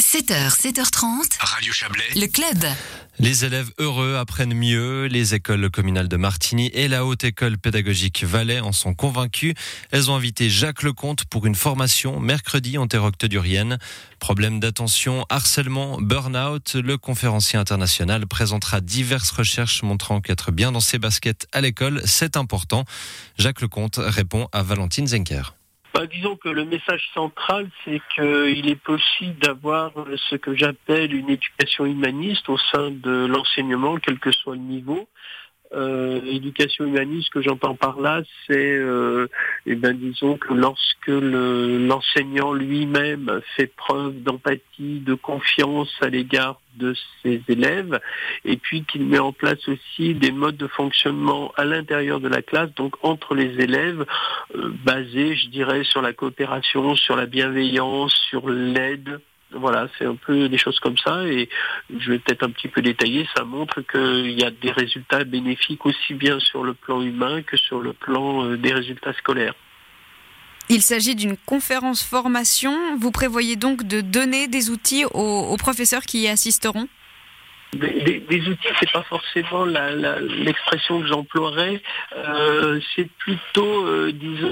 7h, 7h30. Radio Chablais. Le club. Les élèves heureux apprennent mieux. Les écoles communales de Martigny et la Haute École Pédagogique Valais en sont convaincus. Elles ont invité Jacques Lecomte pour une formation mercredi en terre octodurienne. Problème d'attention, harcèlement, burn-out. Le conférencier international présentera diverses recherches montrant qu'être bien dans ses baskets à l'école, c'est important. Jacques Lecomte répond à Valentine Zenker. Disons que le message central, c'est qu'il est possible d'avoir ce que j'appelle une éducation humaniste au sein de l'enseignement, quel que soit le niveau. L'éducation humaniste, ce que j'entends par là, c'est, disons que lorsque l'enseignant lui-même fait preuve d'empathie, de confiance à l'égard de ses élèves, et puis qu'il met en place aussi des modes de fonctionnement à l'intérieur de la classe, donc entre les élèves, basés, je dirais, sur la coopération, sur la bienveillance, sur l'aide. Voilà, c'est un peu des choses comme ça, et je vais peut-être un petit peu détailler. Ça montre qu'il y a des résultats bénéfiques aussi bien sur le plan humain que sur le plan des résultats scolaires. Il s'agit d'une conférence formation. Vous prévoyez donc de donner des outils aux professeurs qui y assisteront ? Des outils, c'est pas forcément l'expression que j'emploierais. C'est plutôt,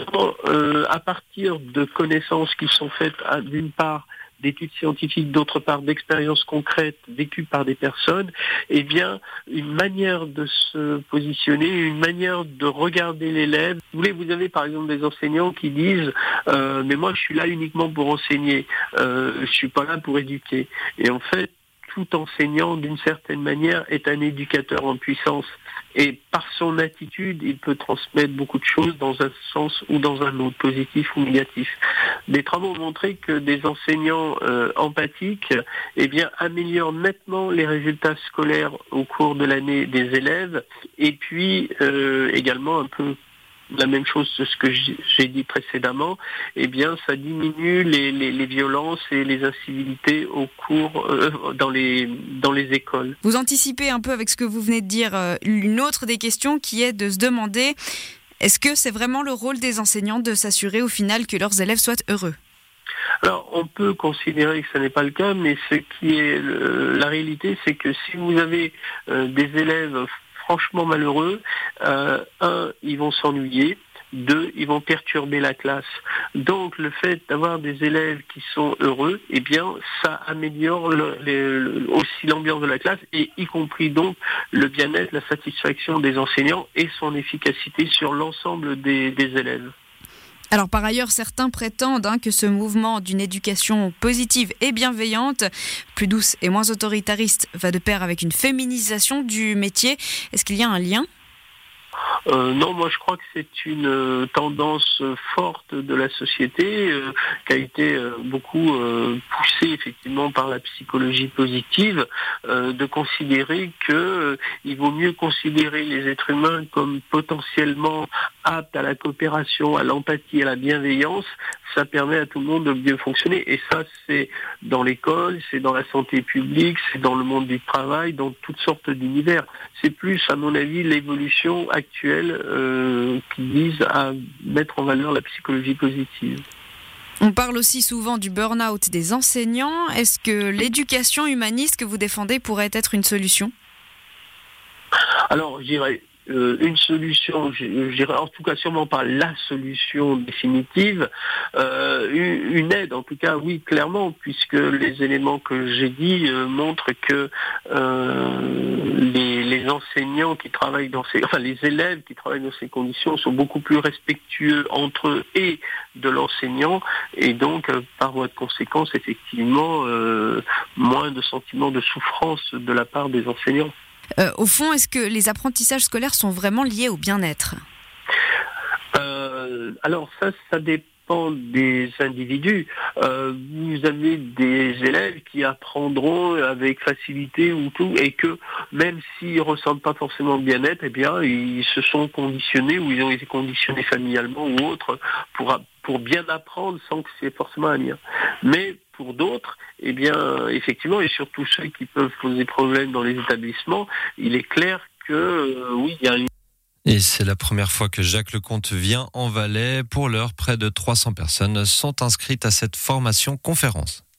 à partir de connaissances qui sont faites d'une part d'études scientifiques, d'autre part d'expériences concrètes vécues par des personnes, une manière de se positionner, une manière de regarder l'élève. Vous avez par exemple des enseignants qui disent mais moi je suis là uniquement pour enseigner, je suis pas là pour éduquer. Et en fait, tout enseignant, d'une certaine manière, est un éducateur en puissance. Et par son attitude, il peut transmettre beaucoup de choses dans un sens ou dans un autre, positif ou négatif. Des travaux ont montré que des enseignants empathiques améliorent nettement les résultats scolaires au cours de l'année des élèves. Et puis, également un peu la même chose que ce que j'ai dit précédemment, ça diminue les violences et les incivilités au cours dans les écoles. Vous anticipez un peu avec ce que vous venez de dire une autre des questions qui est de se demander est-ce que c'est vraiment le rôle des enseignants de s'assurer au final que leurs élèves soient heureux ? Alors, on peut considérer que ce n'est pas le cas, mais ce qui est la réalité, c'est que si vous avez des élèves franchement malheureux, ils vont s'ennuyer, 2, ils vont perturber la classe. Donc le fait d'avoir des élèves qui sont heureux, ça améliore aussi l'ambiance de la classe, et y compris donc le bien-être, la satisfaction des enseignants et son efficacité sur l'ensemble des élèves. Alors par ailleurs, certains prétendent que ce mouvement d'une éducation positive et bienveillante, plus douce et moins autoritariste, va de pair avec une féminisation du métier. Est-ce qu'il y a un lien ? Non, moi je crois que c'est une tendance forte de la société qui a été beaucoup poussée effectivement par la psychologie positive, de considérer que il vaut mieux considérer les êtres humains comme potentiellement aptes à la coopération, à l'empathie, à la bienveillance. Ça permet à tout le monde de bien fonctionner, et ça c'est dans l'école, c'est dans la santé publique, c'est dans le monde du travail, dans toutes sortes d'univers. C'est plus, à mon avis, l'évolution actuelle qui vise à mettre en valeur la psychologie positive. On parle aussi souvent du burn-out des enseignants. Est-ce que l'éducation humaniste que vous défendez pourrait être une solution ? Alors, je dirais une solution, je dirais en tout cas sûrement pas la solution définitive, une aide en tout cas, oui, clairement, puisque les éléments que j'ai dit montrent que les enseignants qui travaillent les élèves qui travaillent dans ces conditions sont beaucoup plus respectueux entre eux et de l'enseignant, et donc par voie de conséquence, effectivement, moins de sentiments de souffrance de la part des enseignants. Au fond, est-ce que les apprentissages scolaires sont vraiment liés au bien-être ? Alors ça dépend des individus. Vous avez des élèves qui apprendront avec facilité ou tout, et que même s'ils ne ressentent pas forcément le bien-être, ils se sont conditionnés, ou ils ont été conditionnés familialement ou autre pour bien apprendre sans que c'est forcément un lien. Mais pour d'autres, effectivement, et surtout ceux qui peuvent poser problème dans les établissements, il est clair que oui, il y a un lien. Et c'est la première fois que Jacques Lecomte vient en Valais. Pour l'heure, près de 300 personnes sont inscrites à cette formation conférence.